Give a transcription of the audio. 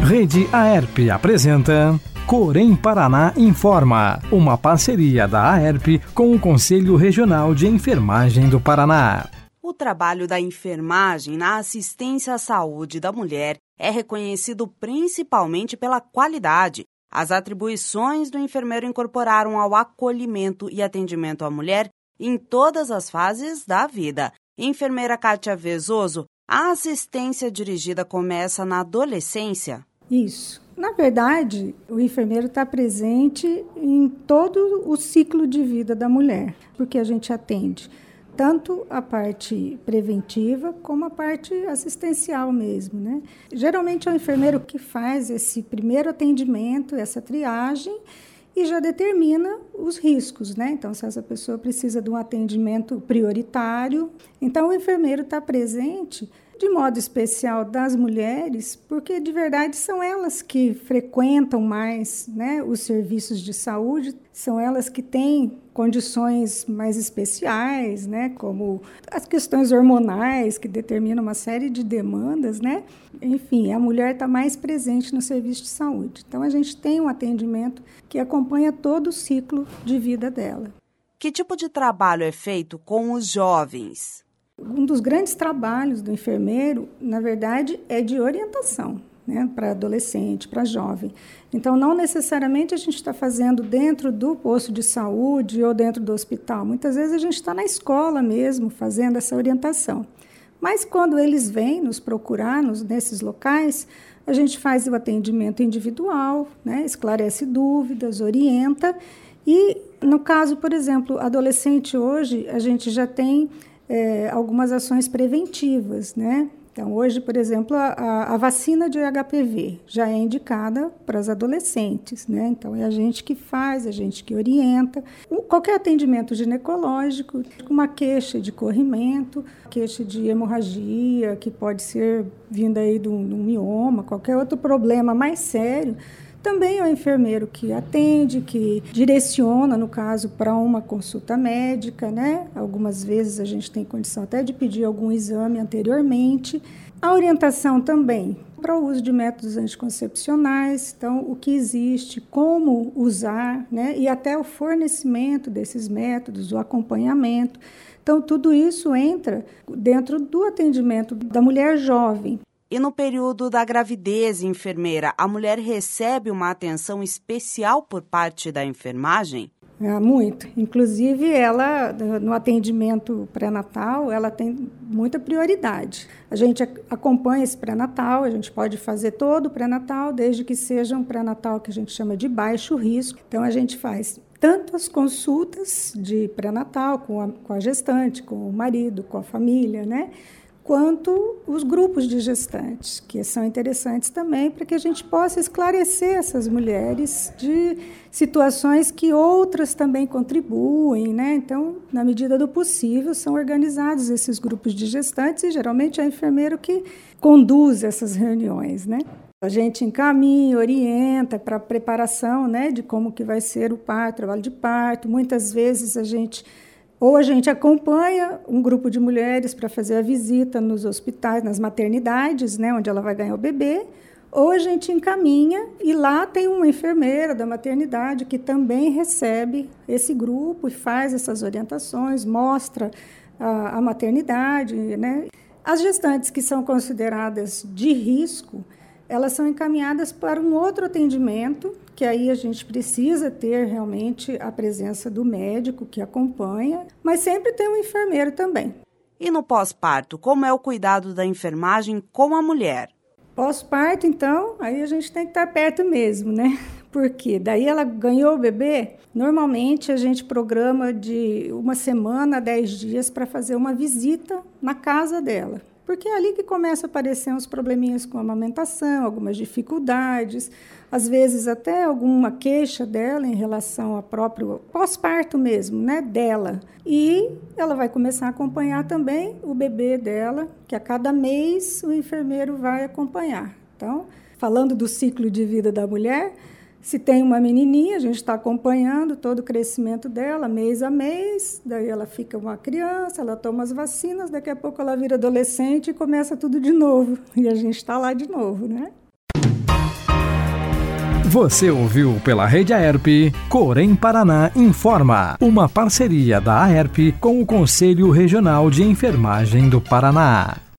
Rede Aerp apresenta Corém Paraná Informa, uma parceria da Aerp com o Conselho Regional de Enfermagem do Paraná. O trabalho da enfermagem na assistência à saúde da mulher é reconhecido principalmente pela qualidade. As atribuições do enfermeiro incorporaram ao acolhimento e atendimento à mulher em todas as fases da vida. Enfermeira Kátia Vezoso, a assistência dirigida começa na adolescência? Isso. Na verdade, o enfermeiro está presente em todo o ciclo de vida da mulher, porque a gente atende tanto a parte preventiva como a parte assistencial mesmo, né? Geralmente é o enfermeiro que faz esse primeiro atendimento, essa triagem, e já determina os riscos, né? Então, se essa pessoa precisa de um atendimento prioritário, então o enfermeiro está presente de modo especial das mulheres, porque de verdade são elas que frequentam mais, né, os serviços de saúde, são elas que têm condições mais especiais, né, como as questões hormonais que determinam uma série de demandas, né? Enfim, a mulher está mais presente no serviço de saúde. Então a gente tem um atendimento que acompanha todo o ciclo de vida dela. Que tipo de trabalho é feito com os jovens? Um dos grandes trabalhos do enfermeiro, na verdade, é de orientação, né, para adolescente, para jovem. Então, não necessariamente a gente está fazendo dentro do posto de saúde ou dentro do hospital. Muitas vezes a gente está na escola mesmo, fazendo essa orientação. Mas quando eles vêm nos procurar nesses locais, a gente faz o atendimento individual, né, esclarece dúvidas, orienta. E, no caso, por exemplo, adolescente hoje, a gente já tem algumas ações preventivas, né? Então, hoje, por exemplo, a vacina de HPV já é indicada para as adolescentes, né? Então, é a gente que faz, a gente que orienta. Qualquer atendimento ginecológico, uma queixa de corrimento, queixa de hemorragia, que pode ser vinda aí de um mioma, qualquer outro problema mais sério, também é o enfermeiro que atende, que direciona, no caso, para uma consulta médica, né? Algumas vezes a gente tem condição até de pedir algum exame anteriormente. A orientação também para o uso de métodos anticoncepcionais, então, o que existe, como usar, né? E até o fornecimento desses métodos, o acompanhamento. Então, tudo isso entra dentro do atendimento da mulher jovem. E no período da gravidez, enfermeira, a mulher recebe uma atenção especial por parte da enfermagem? Muito. Inclusive, ela, no atendimento pré-natal, ela tem muita prioridade. A gente acompanha esse pré-natal, a gente pode fazer todo o pré-natal, desde que seja um pré-natal que a gente chama de baixo risco. Então, a gente faz tanto as consultas de pré-natal com a gestante, com o marido, com a família, né? Quanto os grupos de gestantes, que são interessantes também para que a gente possa esclarecer essas mulheres de situações que outras também contribuem, né? Então, na medida do possível, são organizados esses grupos de gestantes e geralmente é o enfermeiro que conduz essas reuniões, né? A gente encaminha, orienta para a preparação, né, de como que vai ser o parto, o trabalho de parto. Muitas vezes a gente acompanha um grupo de mulheres para fazer a visita nos hospitais, nas maternidades, né, onde ela vai ganhar o bebê, ou a gente encaminha e lá tem uma enfermeira da maternidade que também recebe esse grupo e faz essas orientações, mostra a maternidade, né? As gestantes que são consideradas de risco, elas são encaminhadas para um outro atendimento, que aí a gente precisa ter realmente a presença do médico que acompanha, mas sempre tem um enfermeiro também. E no pós-parto, como é o cuidado da enfermagem com a mulher? Pós-parto, então, aí a gente tem que estar perto mesmo, né? Porque daí ela ganhou o bebê, normalmente a gente programa de 1 semana a 10 dias para fazer uma visita na casa dela. Porque é ali que começa a aparecer uns probleminhas com a amamentação, algumas dificuldades, às vezes até alguma queixa dela em relação ao próprio pós-parto mesmo, né, dela. E ela vai começar a acompanhar também o bebê dela, que a cada mês o enfermeiro vai acompanhar. Então, falando do ciclo de vida da mulher, se tem uma menininha, a gente está acompanhando todo o crescimento dela, mês a mês, daí ela fica uma criança, ela toma as vacinas, daqui a pouco ela vira adolescente e começa tudo de novo. E a gente está lá de novo, né? Você ouviu pela Rede AERP, Corém Paraná Informa, uma parceria da AERP com o Conselho Regional de Enfermagem do Paraná.